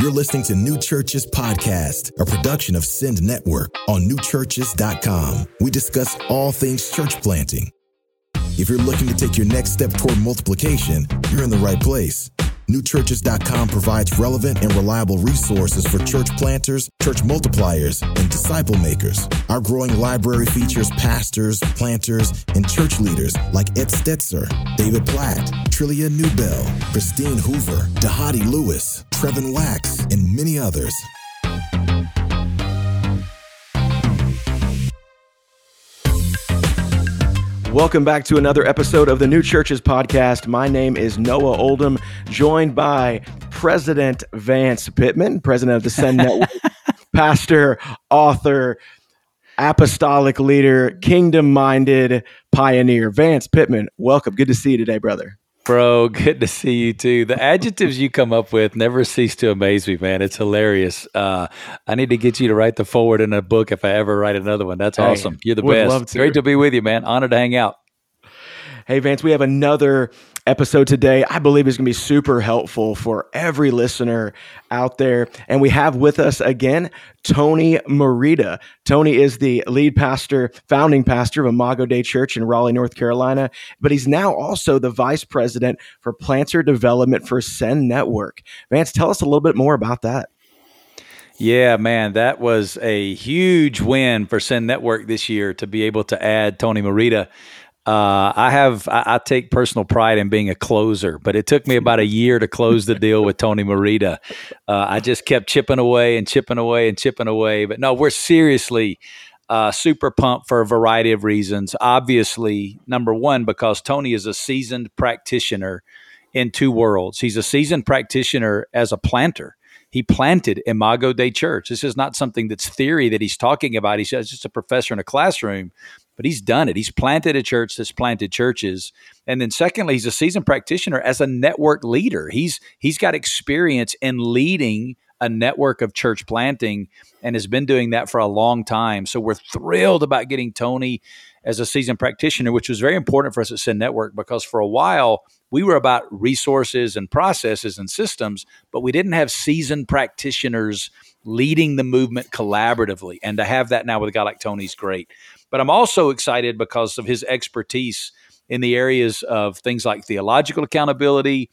You're listening to New Churches Podcast, a production of Send Network on newchurches.com. We discuss all things church planting. If you're looking to take your next step toward multiplication, you're in the right place. Newchurches.com provides relevant and reliable resources for church planters, church multipliers, and disciple makers. Our growing library features pastors, planters, and church leaders like Ed Stetzer, David Platt, Trillia Newbell, Christine Hoover, Dahadi Lewis, Trevin Wax, and many others. Welcome back to another episode of the New Churches Podcast. My name is Noah Oldham, joined by President Vance Pittman, president of the Send Network, pastor, author, apostolic leader, kingdom-minded pioneer. Vance Pittman, welcome. Good to see you today, brother. Bro, good to see you too. The adjectives you come up with never cease to amaze me, man. It's hilarious. I need to get you to write the forward in a book if I ever write another one. That's awesome. You're the best. Love to. Great to be with you, man. Honored to hang out. Hey, Vance, we have another episode today I believe is going to be super helpful for every listener out there. And we have with us again, Tony Merida. Tony is the lead pastor, founding pastor of Imago Dei Church in Raleigh, North Carolina, but he's now also the vice president for planter development for Send Network. Vance, tell us a little bit more about that. Yeah, man, that was a huge win for Send Network this year to be able to add Tony Merida. I take personal pride in being a closer, but it took me about a year to close the deal with Tony Merida. I just kept chipping away. But no, we're seriously super pumped for a variety of reasons. Obviously, number one, because Tony is a seasoned practitioner in two worlds. He's a seasoned practitioner as a planter. He planted Imago Dei Church. This is not something that's theory that he's talking about. He's just a professor in a classroom, but he's done it. He's planted a church that's planted churches. And then secondly, he's a seasoned practitioner as a network leader. He's got experience in leading a network of church planting and has been doing that for a long time. So we're thrilled about getting Tony as a seasoned practitioner, which was very important for us at Send Network because for a while we were about resources and processes and systems, but we didn't have seasoned practitioners leading the movement collaboratively. And to have that now with a guy like Tony is great. But I'm also excited because of his expertise in the areas of things like theological accountability,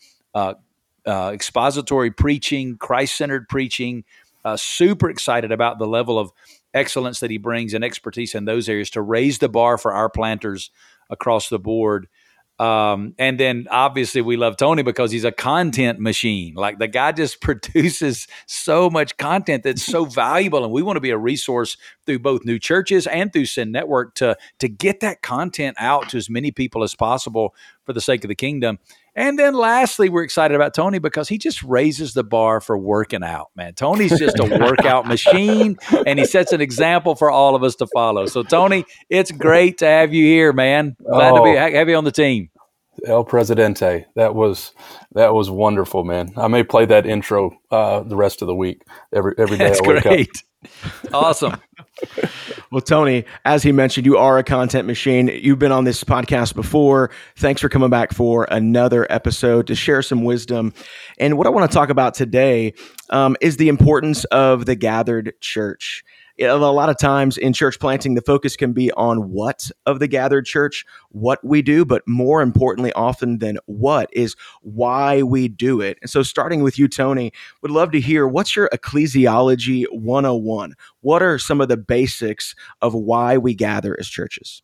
expository preaching, Christ-centered preaching. Super excited about the level of excellence that he brings and expertise in those areas to raise the bar for our planters across the board. And then obviously we love Tony because he's a content machine. Like the guy just produces so much content that's so valuable. And we want to be a resource through both New Churches and through Send Network to get that content out to as many people as possible for the sake of the kingdom. And then lastly, we're excited about Tony because he just raises the bar for working out, man. Tony's just a workout machine, and he sets an example for all of us to follow. So, Tony, it's great to have you here, man. Glad to have you on the team. El Presidente, that was wonderful, man. I may play that intro the rest of the week every day. That's great. Awesome. Well, Tony, as he mentioned, you are a content machine. You've been on this podcast before. Thanks for coming back for another episode to share some wisdom. And what I want to talk about today is the importance of the gathered church. A lot of times in church planting, the focus can be on what of the gathered church, what we do, but more importantly, often than what is why we do it. And so starting with you, Tony, would love to hear what's your ecclesiology 101? What are some of the basics of why we gather as churches?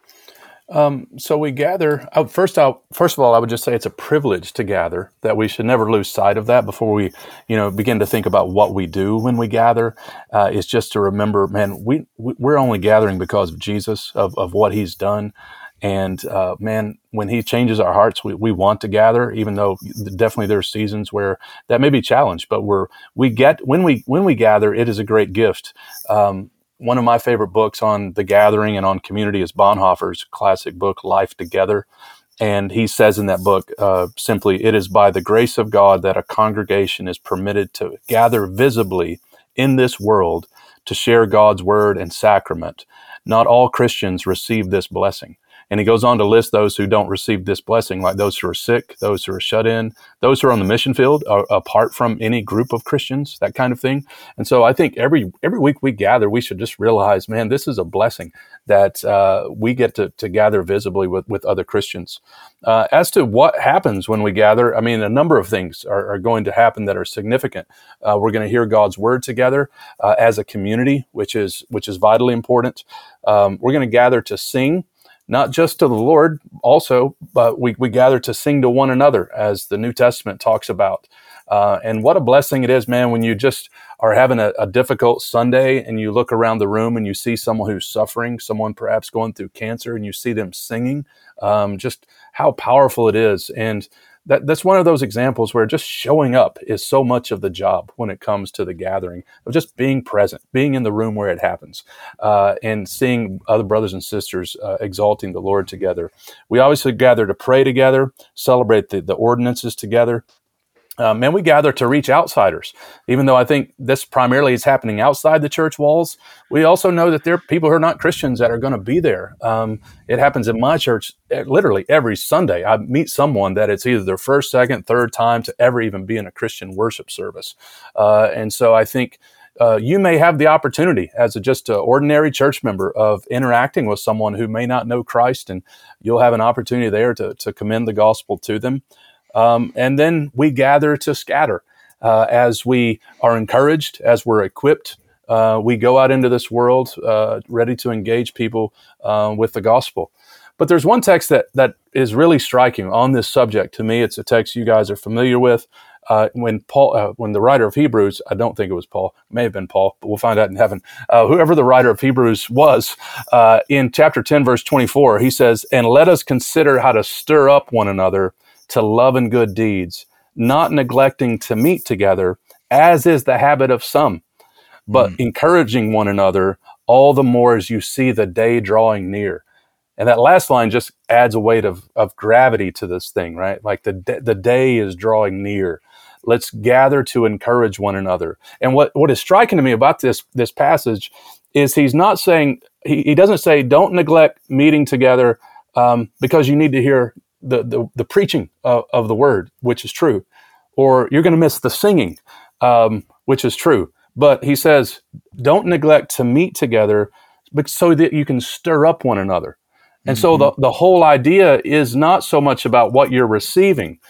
So we gather. First of all, I would just say it's a privilege to gather. That we should never lose sight of that before we, begin to think about what we do when we gather. Is just to remember, man, we're only gathering because of Jesus, of what He's done, and man, when He changes our hearts, we want to gather. Even though definitely there are seasons where that may be challenged, but when we gather, it is a great gift. One of my favorite books on the gathering and on community is Bonhoeffer's classic book, Life Together. And he says in that book, simply, it is by the grace of God that a congregation is permitted to gather visibly in this world to share God's word and sacrament. Not all Christians receive this blessing. And he goes on to list those who don't receive this blessing, like those who are sick, those who are shut in, those who are on the mission field, apart from any group of Christians, that kind of thing. And so I think every week we gather, we should just realize, man, this is a blessing that we get to gather visibly with other Christians. As to what happens when we gather, I mean, a number of things are going to happen that are significant. We're going to hear God's word together as a community, which is vitally important. We're going to gather to sing, not just to the Lord also, but we gather to sing to one another, as the New Testament talks about. And what a blessing it is, man, when you just are having a difficult Sunday and you look around the room and you see someone who's suffering, someone perhaps going through cancer, and you see them singing, just how powerful it is. And that's one of those examples where just showing up is so much of the job when it comes to the gathering, of just being present, being in the room where it happens, and seeing other brothers and sisters exalting the Lord together. We obviously gather to pray together, celebrate the ordinances together. And we gather to reach outsiders. Even though I think this primarily is happening outside the church walls, we also know that there are people who are not Christians that are going to be there. It happens in my church literally every Sunday. I meet someone that it's either their first, second, third time to ever even be in a Christian worship service. And so I think you may have the opportunity as just an ordinary church member of interacting with someone who may not know Christ, and you'll have an opportunity there to commend the gospel to them. And then we gather to scatter as we are encouraged, as we're equipped. We go out into this world ready to engage people with the gospel. But there's one text that is really striking on this subject to me. It's a text you guys are familiar with. When the writer of Hebrews, I don't think it was Paul, it may have been Paul, but we'll find out in heaven. Whoever the writer of Hebrews was, in chapter 10, verse 24, he says, "And let us consider how to stir up one another to love and good deeds, not neglecting to meet together, as is the habit of some, but encouraging one another, all the more as you see the day drawing near." And that last line just adds a weight of gravity to this thing, right? Like the day is drawing near. Let's gather to encourage one another. And what is striking to me about this passage is he's not saying, he doesn't say, don't neglect meeting together because you need to hear the preaching of the word, which is true, or you're going to miss the singing, which is true. But he says, don't neglect to meet together, but so that you can stir up one another. And so the whole idea is not so much about what you're receiving,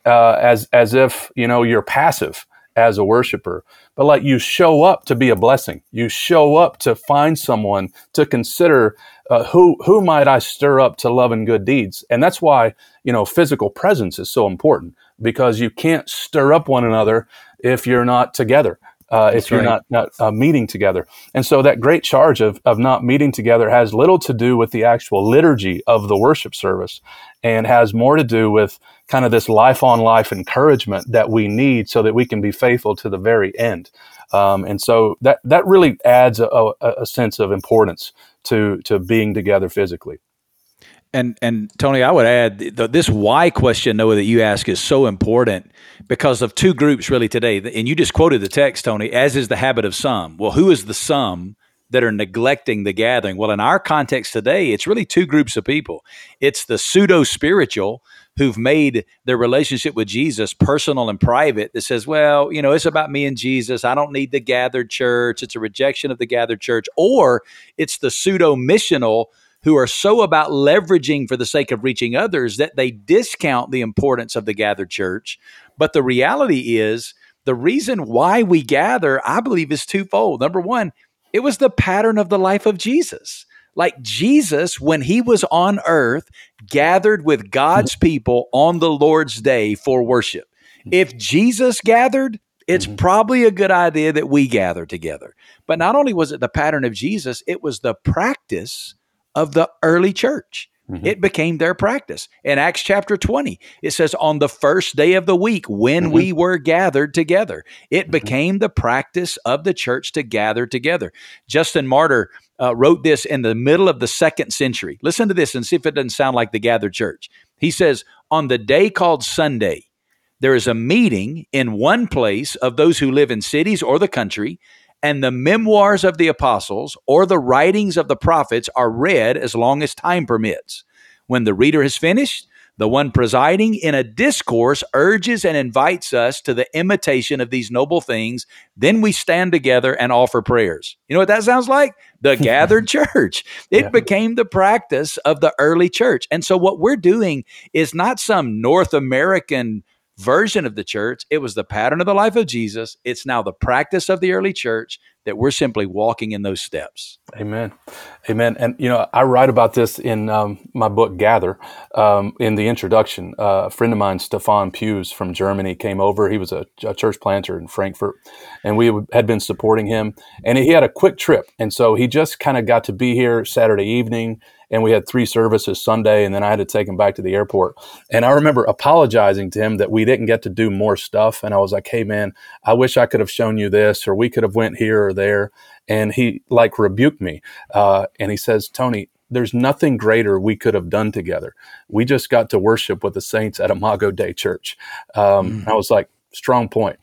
as if you're passive as a worshiper, but like you show up to be a blessing. You show up to find someone to consider who might I stir up to love and good deeds. And that's why, physical presence is so important, because you can't stir up one another if you're not together, if you're not meeting together. And so that great charge of not meeting together has little to do with the actual liturgy of the worship service, and has more to do with kind of this life-on-life encouragement that we need so that we can be faithful to the very end. And so that really adds a sense of importance to being together physically. And Tony, I would add this why question, Noah, that you ask is so important because of two groups really today. And you just quoted the text, Tony, as is the habit of some. Well, who is the some that are neglecting the gathering? Well, in our context today, it's really two groups of people. It's the pseudo-spiritual who've made their relationship with Jesus personal and private, that says, well, it's about me and Jesus. I don't need the gathered church. It's a rejection of the gathered church. Or it's the pseudo-missional who are so about leveraging for the sake of reaching others that they discount the importance of the gathered church. But the reality is, the reason why we gather, I believe, is twofold. Number one, it was the pattern of the life of Jesus. Like Jesus, when he was on earth, gathered with God's people on the Lord's day for worship. If Jesus gathered, it's probably a good idea that we gather together. But not only was it the pattern of Jesus, it was the practice of the early church. It became their practice. In Acts chapter 20, it says, on the first day of the week, when we were gathered together, it became the practice of the church to gather together. Justin Martyr wrote this in the middle of the 2nd century. Listen to this and see if it doesn't sound like the gathered church. He says, on the day called Sunday, there is a meeting in one place of those who live in cities or the country, and the memoirs of the apostles or the writings of the prophets are read as long as time permits. When the reader has finished, the one presiding in a discourse urges and invites us to the imitation of these noble things. Then we stand together and offer prayers. You know what that sounds like? The gathered church. It became the practice of the early church. And so what we're doing is not some North American version of the church. It was the pattern of the life of Jesus. It's now the practice of the early church that we're simply walking in those steps. Amen. Amen. And, I write about this in my book, Gather, in the introduction. A friend of mine, Stefan Pews from Germany, came over. He was a church planter in Frankfurt, and we had been supporting him. And he had a quick trip. And so he just kind of got to be here Saturday evening, and we had 3 services Sunday, and then I had to take him back to the airport. And I remember apologizing to him that we didn't get to do more stuff. And I was like, hey, man, I wish I could have shown you this, or we could have went here or there. And he rebuked me. And he says, Tony, there's nothing greater we could have done together. We just got to worship with the saints at Imago Dei Church. I was like, strong point.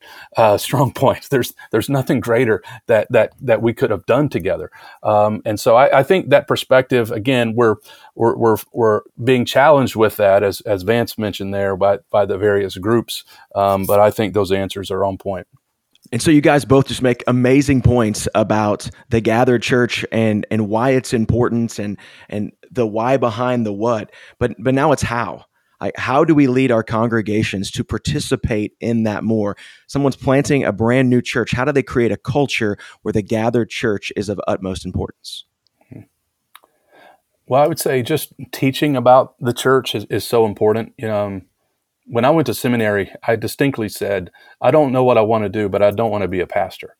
There's nothing greater that we could have done together. And so I think that perspective, again, we're being challenged with that, as Vance mentioned there, by the various groups. But I think those answers are on point. And so you guys both just make amazing points about the gathered church and why it's important and the why behind the what. But now it's how. Like, how do we lead our congregations to participate in that more? Someone's planting a brand new church. How do they create a culture where the gathered church is of utmost importance? Well, I would say just teaching about the church is so important. When I went to seminary, I distinctly said, I don't know what I want to do, but I don't want to be a pastor.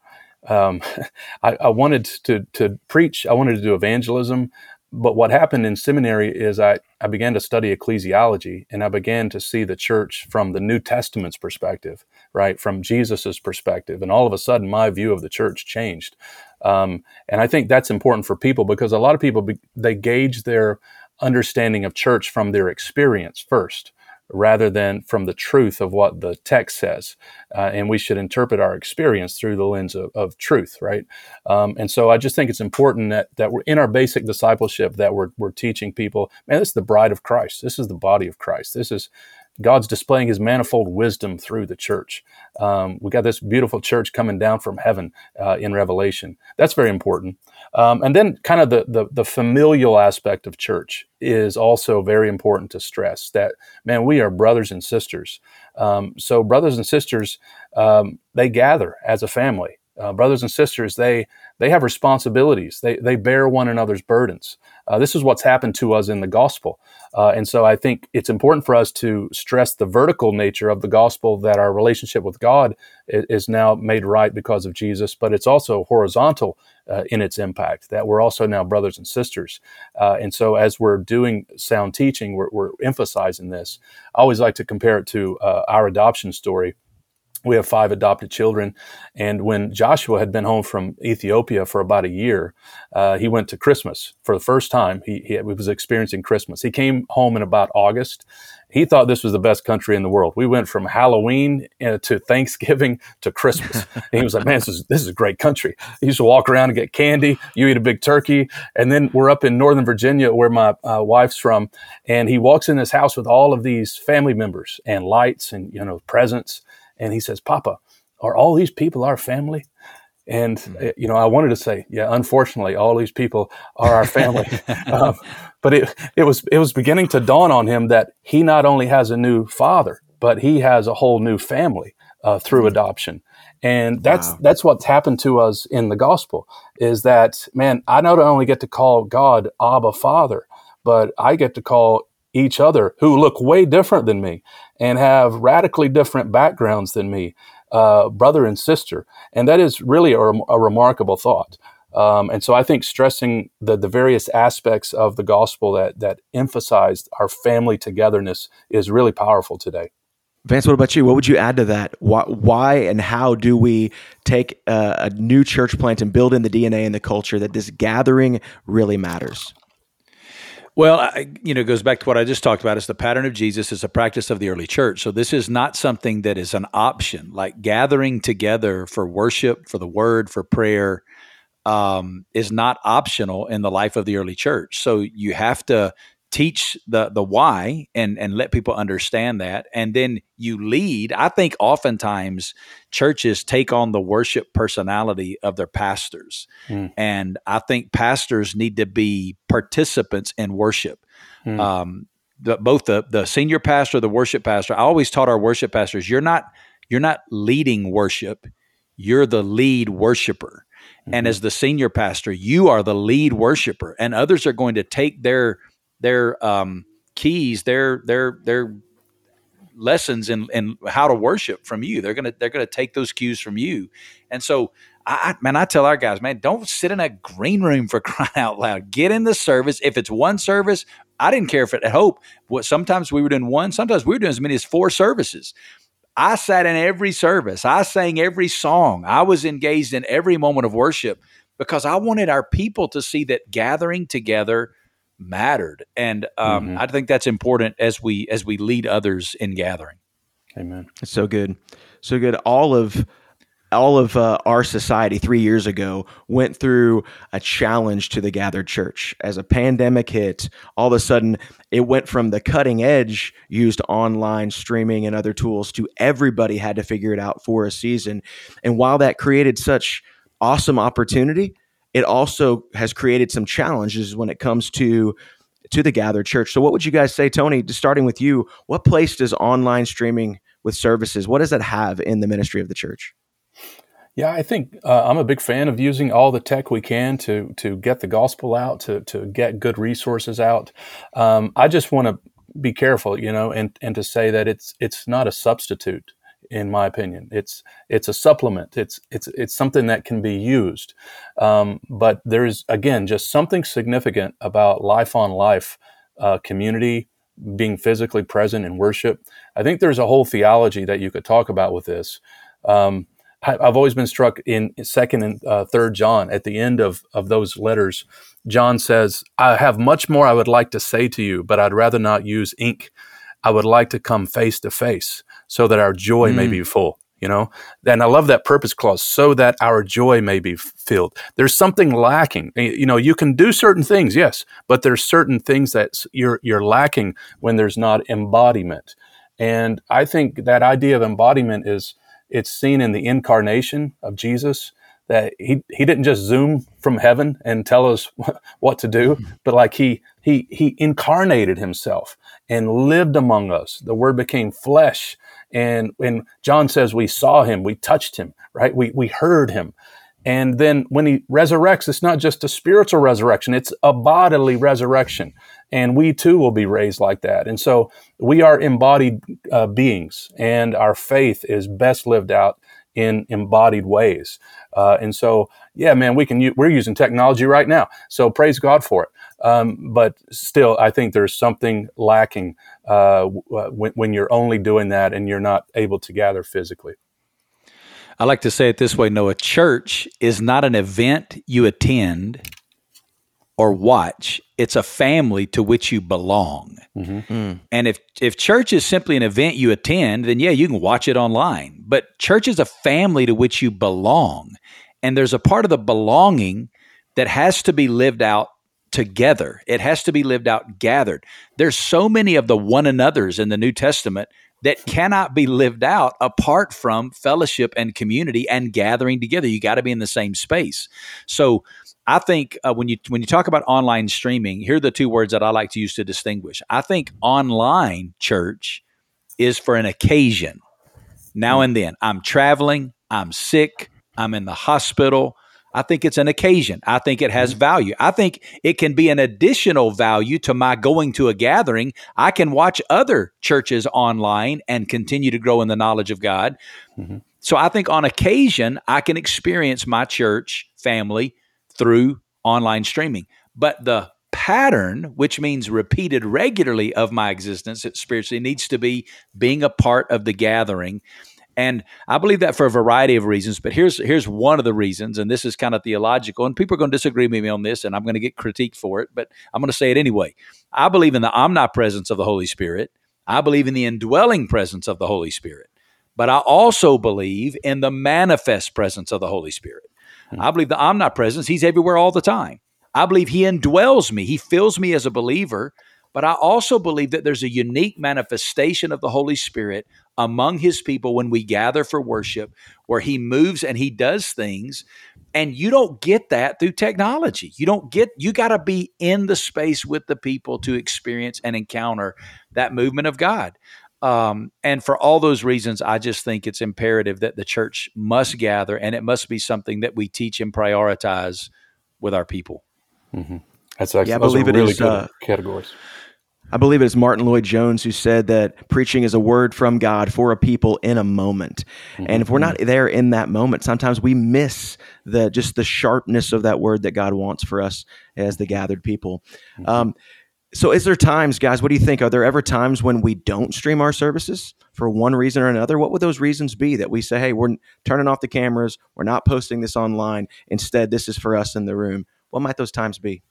I wanted to preach. I wanted to do evangelism. But what happened in seminary is I began to study ecclesiology, and I began to see the church from the New Testament's perspective, right? From Jesus's perspective. And all of a sudden, my view of the church changed. And I think that's important for people, because a lot of people, they gauge their understanding of church from their experience first, rather than from the truth of what the text says. And we should interpret our experience through the lens of truth, right? And so I just think it's important that we're in our basic discipleship, that we're teaching people, man, this is the bride of Christ. This is the body of Christ. This is God's displaying his manifold wisdom through the church. We got this beautiful church coming down from heaven in Revelation. That's very important. And then kind of the familial aspect of church is also very important to stress, that, man, we are brothers and sisters. So brothers and sisters, they gather as a family. Brothers and sisters, they have responsibilities. They bear one another's burdens. This is what's happened to us in the gospel. And so I think it's important for us to stress the vertical nature of the gospel, that our relationship with God is now made right because of Jesus, but it's also horizontal in its impact, that we're also now brothers and sisters. And so as we're doing sound teaching, we're emphasizing this. I always like to compare it to our adoption story. We have 5 adopted children. And when Joshua had been home from Ethiopia for about a year, he went to Christmas for the first time. He was experiencing Christmas. He came home in about August. He thought this was the best country in the world. We went from Halloween to Thanksgiving to Christmas. And he was like, man, this is a great country. He used to walk around and get candy. You eat a big turkey. And then we're up in Northern Virginia, where my wife's from. And he walks in this house with all of these family members and lights and, presents. And he says, Papa, are all these people our family? And, I wanted to say, yeah, unfortunately, all these people are our family. But it was beginning to dawn on him that he not only has a new father, but he has a whole new family through adoption. And that's what's happened to us in the gospel, is that, man, I not only get to call God Abba Father, but I get to call each other, who look way different than me and have radically different backgrounds than me, brother and sister. And that is really a remarkable thought. And so I think stressing the various aspects of the gospel that emphasized our family togetherness is really powerful today. Vance, what about you? What would you add to that? Why and how do we take a new church plant and build in the DNA and the culture that this gathering really matters? Well, it goes back to what I just talked about. It's the pattern of Jesus. It's a practice of the early church. So this is not something that is an option. Like gathering together for worship, for the word, for prayer, is not optional in the life of the early church. So you have to teach the why and let people understand that, and then you lead. I think oftentimes churches take on the worship personality of their pastors, and I think pastors need to be participants in worship. Both the senior pastor, the worship pastor. I always taught our worship pastors, you're not leading worship, you're the lead worshiper. And as the senior pastor, you are the lead worshiper, and others are going to take their keys, their lessons in how to worship from you. They're gonna take those cues from you. And so I tell our guys, man, don't sit in a green room, for crying out loud. Get in the service. If it's one service, I didn't care if it at Hope. Sometimes we were doing one, sometimes we were doing as many as 4 services. I sat in every service. I sang every song. I was engaged in every moment of worship because I wanted our people to see that gathering together mattered. And I think that's important as we lead others in gathering. Amen. It's so good. So good. All of our society 3 years ago went through a challenge to the gathered church. As a pandemic hit, all of a sudden it went from the cutting edge used online streaming and other tools to everybody had to figure it out for a season. And while that created such awesome opportunity, it also has created some challenges when it comes to the gathered church. So what would you guys say, Tony, just starting with you, what place does online streaming with services, what does that have in the ministry of the church? Yeah, I think I'm a big fan of using all the tech we can to get the gospel out, to get good resources out. I just want to be careful, and to say that it's not a substitute. In my opinion, it's a supplement. It's something that can be used, but there's again just something significant about life on life community, being physically present in worship. I think there's a whole theology that you could talk about with this. I've always been struck in 2nd and 3rd John. At the end of those letters, John says, "I have much more I would like to say to you, but I'd rather not use ink. I would like to come face to face so that our joy may be full." And I love that purpose clause, so that our joy may be filled. There's something lacking. You can do certain things, yes, but there's certain things that you're lacking when there's not embodiment. And I think that idea of embodiment it's seen in the incarnation of Jesus, that he didn't just zoom from heaven and tell us what to do, but like he incarnated himself and lived among us. The Word became flesh. And when John says we saw him, we touched him, right? We heard him. And then when he resurrects, it's not just a spiritual resurrection, it's a bodily resurrection. And we too will be raised like that. And so we are embodied beings, and our faith is best lived out in embodied ways. And so, yeah, man, we're using technology right now. So praise God for it. But still, I think there's something lacking when you're only doing that and you're not able to gather physically. I like to say it this way, Noah. Church is not an event you attend or watch. It's a family to which you belong. And if church is simply an event you attend, then yeah, you can watch it online. But church is a family to which you belong. And there's a part of the belonging that has to be lived out together. It has to be lived out gathered. There's so many of the one another's in the New Testament that cannot be lived out apart from fellowship and community and gathering together. You got to be in the same space. So I think when you talk about online streaming, here are the 2 words that I like to use to distinguish. I think online church is for an occasion. Now and then. I'm traveling, I'm sick, I'm in the hospital. I think it's an occasion. I think it has value. I think it can be an additional value to my going to a gathering. I can watch other churches online and continue to grow in the knowledge of God. So I think on occasion, I can experience my church family through online streaming. But the pattern, which means repeated regularly of my existence spiritually, needs to be being a part of the gathering. And I believe that for a variety of reasons, but here's one of the reasons, and this is kind of theological, and people are going to disagree with me on this, and I'm going to get critiqued for it, but I'm going to say it anyway. I believe in the omnipresence of the Holy Spirit. I believe in the indwelling presence of the Holy Spirit. But I also believe in the manifest presence of the Holy Spirit. I believe the omnipresence, he's everywhere all the time. I believe he indwells me. He fills me as a believer, But I also believe that there's a unique manifestation of the Holy Spirit among his people when we gather for worship, where he moves and he does things. And you don't get that through technology. You got to be in the space with the people to experience and encounter that movement of God. And for all those reasons, I just think it's imperative that the church must gather, and it must be something that we teach and prioritize with our people. Mm-hmm. That's actually, I believe it really is good categories. I believe it is Martin Lloyd-Jones who said that preaching is a word from God for a people in a moment. Mm-hmm. And if we're not there in that moment, sometimes we miss the sharpness of that word that God wants for us as the gathered people. Mm-hmm. So is there times, guys, what do you think? Are there ever times when we don't stream our services for one reason or another? What would those reasons be that we say, hey, we're turning off the cameras, we're not posting this online, instead this is for us in the room? What might those times be?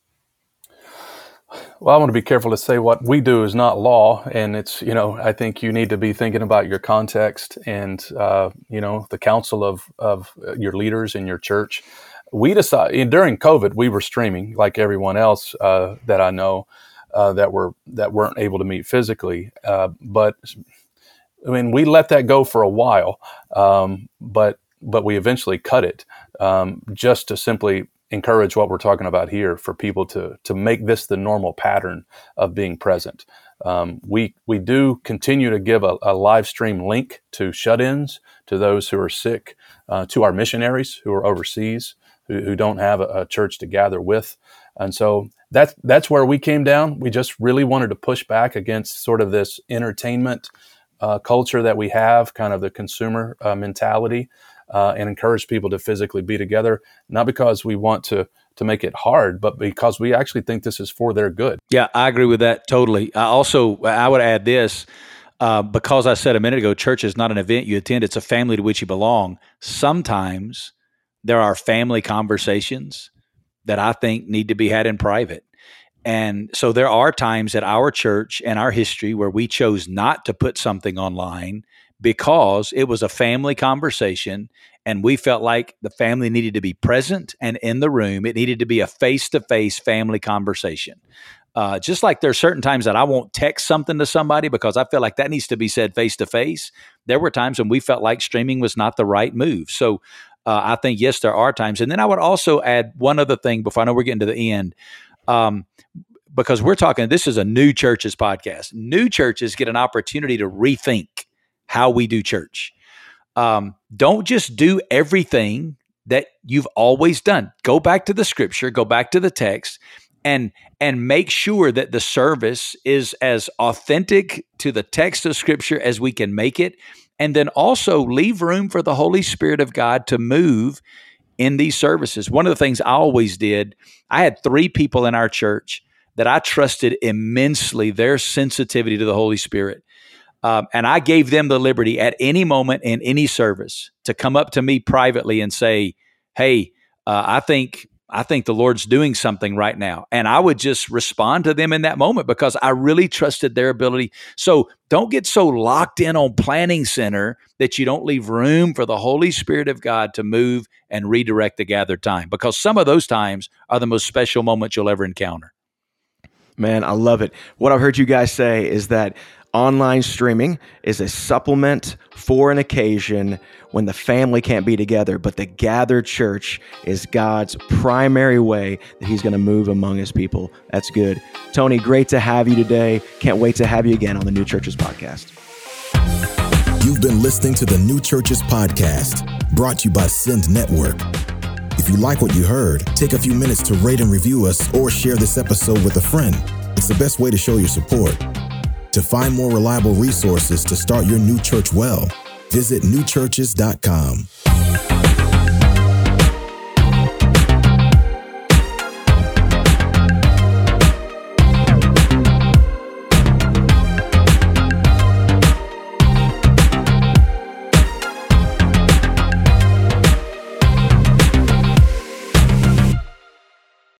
Well, I want to be careful to say what we do is not law, and it's, I think you need to be thinking about your context and, the counsel of your leaders in your church. We decided during COVID, we were streaming like everyone else that I know that weren't able to meet physically. But I mean, we let that go for a while, but we eventually cut it just to simply encourage what we're talking about here for people to make this the normal pattern of being present. We do continue to give a live stream link to shut-ins, to those who are sick, to our missionaries who are overseas, who don't have a church to gather with. And so that's where we came down. We just really wanted to push back against sort of this entertainment culture that we have, kind of the consumer mentality, and encourage people to physically be together, not because we want to make it hard, but because we actually think this is for their good. Yeah, I agree with that totally. I would add this, because I said a minute ago, church is not an event you attend, it's a family to which you belong. Sometimes there are family conversations that I think need to be had in private. And so there are times at our church and our history where we chose not to put something online because it was a family conversation and we felt like the family needed to be present and in the room. It needed to be a face-to-face family conversation. Just like there are certain times that I won't text something to somebody because I feel like that needs to be said face-to-face. There were times when we felt like streaming was not the right move. So I think, yes, there are times. And then I would also add one other thing before I know we're getting to the end. Because we're talking, this is a New Churches podcast. New churches get an opportunity to rethink how we do church. Don't just do everything that you've always done. Go back to the scripture, go back to the text, and make sure that the service is as authentic to the text of scripture as we can make it. And then also leave room for the Holy Spirit of God to move in these services. One of the things I always did, I had 3 people in our church that I trusted immensely, their sensitivity to the Holy Spirit. And I gave them the liberty at any moment in any service to come up to me privately and say, hey, I think the Lord's doing something right now. And I would just respond to them in that moment because I really trusted their ability. So don't get so locked in on planning center that you don't leave room for the Holy Spirit of God to move and redirect the gathered time, because some of those times are the most special moments you'll ever encounter. Man, I love it. What I've heard you guys say is that online streaming is a supplement for an occasion when the family can't be together, but the gathered church is God's primary way that he's going to move among his people. That's good. Tony, great to have you today. Can't wait to have you again on the New Churches podcast. You've been listening to the New Churches podcast, brought to you by Send Network. If you like what you heard, take a few minutes to rate and review us or share this episode with a friend. It's the best way to show your support. To find more reliable resources to start your new church well, visit newchurches.com.